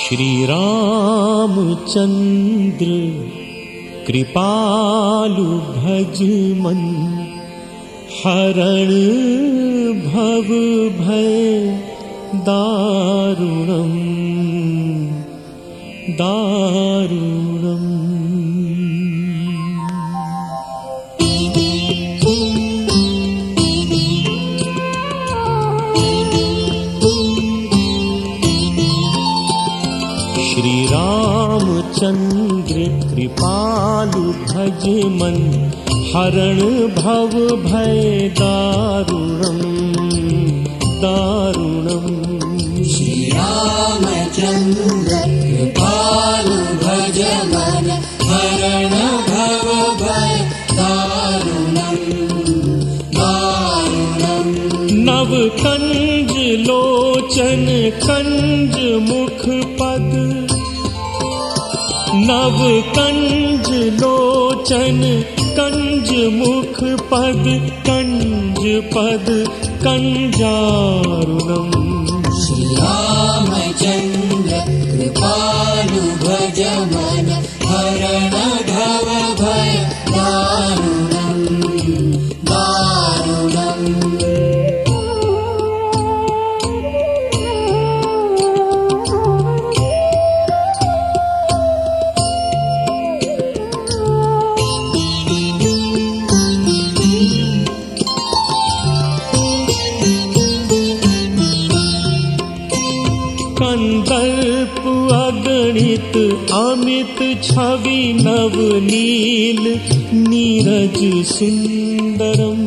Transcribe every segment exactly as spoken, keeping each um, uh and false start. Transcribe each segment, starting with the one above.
श्री रामचंद्र कृपालु भज मन, हरण भव भय दारुणम दारुणम। श्री रामचंद्र कृपालु भज मन, हरण भव भय दारुणम दारुणम। श्री रामचंद्र कृपालु भज मन, हरण भव भय दारुणम दारुणम। नव कंज लोचन कंज मुख पद, नव कंज लोचन कंज मुख पद, कंज पद कंजारुणम। श्री रामचंद्र कृपालु भज मन, हरण भव भय दारुणम दारुणम। कंदर्प अगणित अमित छवि नवनील, नीरज सुंदरम।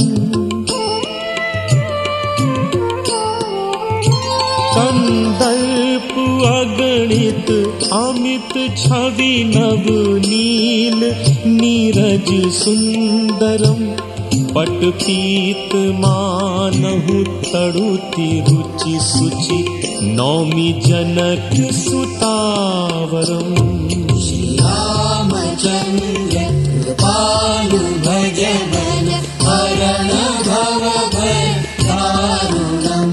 कंदर्प अगणित अमित छवि नवनील, नीरज सुंदरम। पट पीत मानहु तड़ुति रुचि सुचि, नौमी जनक सुतावरम। श्री रामचंद्र कृपालु भज मन, हरण भव भय दारुणम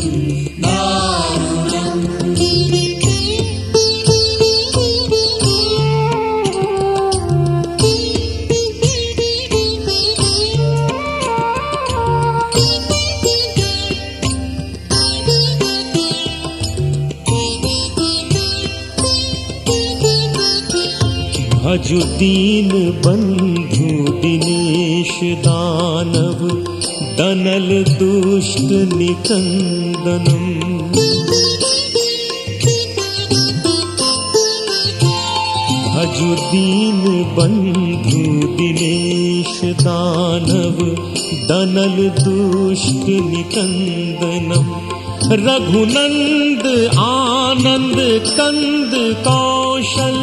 दारुणम। भजु दीन बंधु दिनेश दानव, दनल दुष्ट निकंदनम। भजु दीन बंधु दिनेश दानव, दनल दुष्ट निकंदनम। रघुनंद आनंद कंद कौशल,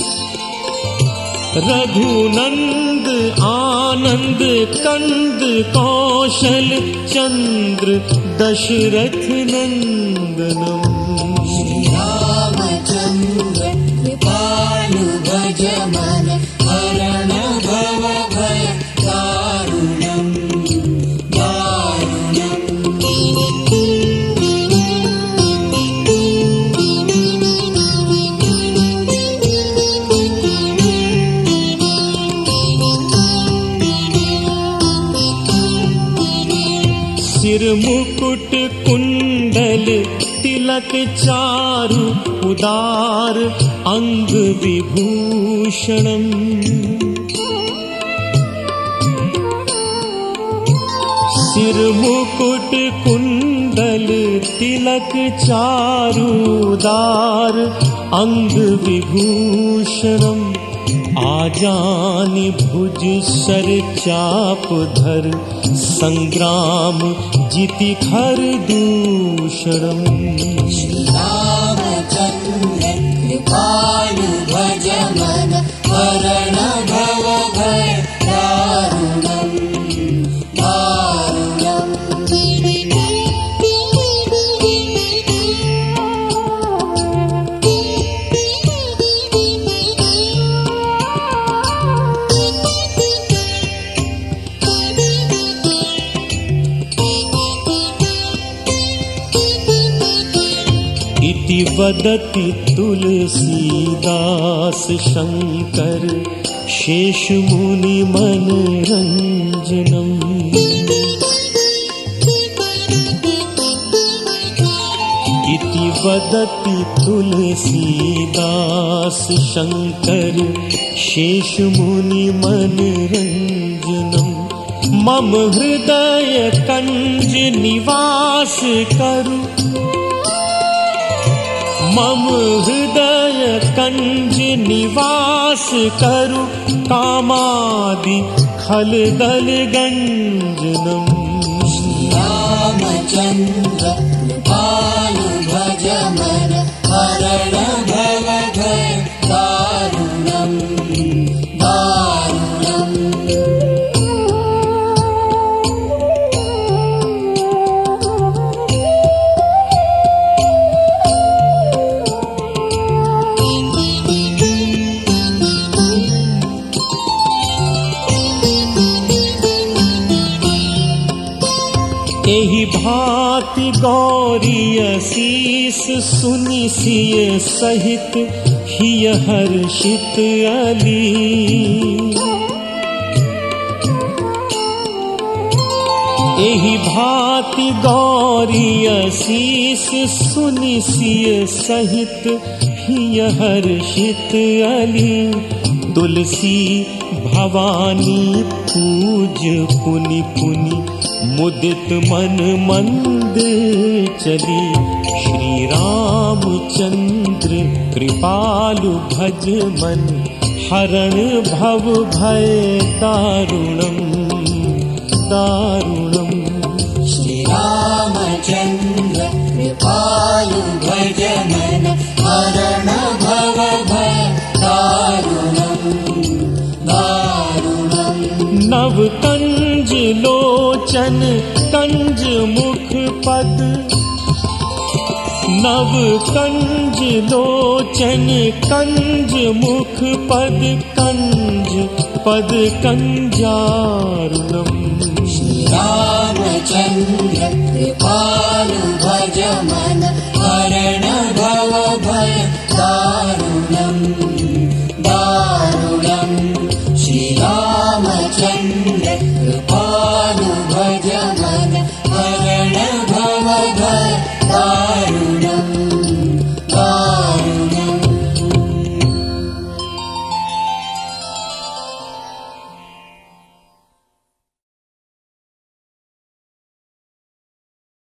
रघुनंद आनंद कंद कौशल, चंद्र दशरथ नंदनम। श्री रामचंद्र कृपालु भज मन, हरण भव भय दारुणम दारुणम। सिर मुकुट कुंडल तिलक चारु, उदार अंग विभूषणम। सिर मुकुट कुंडल तिलक चारु, उदार अंग विभूषणम। आजानि भुज सर चाप धर, संग्राम जिति खर दूषणम। श्री रामचंद्र कृपालु भज मन, हरण भव भय दारुणम दारुणम। इति वदति तुलसीदास शंकर शेष मुनि मनरंजनम्। इति वदति तुलसीदास शंकर शेष मुनि मनरंजनम्। मम हृदय कंज निवास करु, मम हृदय कंज निवास करु, कामादि खलदल गंजनम्। रामचंद्र कृपालु भज मन हरण भव भय दारुणम् दारुणम्। एहि भांति गौरी असीस सुनि सिय सहित हिय हर्षित अली। एहि भांति गौरी असीस सुनि सिय सहित हिय हर्षित अली। तुलसी भवानी पूज पुनि पुनि मुदित मन मंदिर चली। श्री रामचंद्र कृपालु भज मन हरण भव भय दारुणम् दारुणम्। श्री रामचंद्र कृपालु भज मन हरण भव भय दारुणम् दारुणम्। नव कंज लोचन कंज मुख पद, नव कंज लोचन कंज मुख पद, कंज पद कंजारुणम्। श्री रामचंद्र कृपालु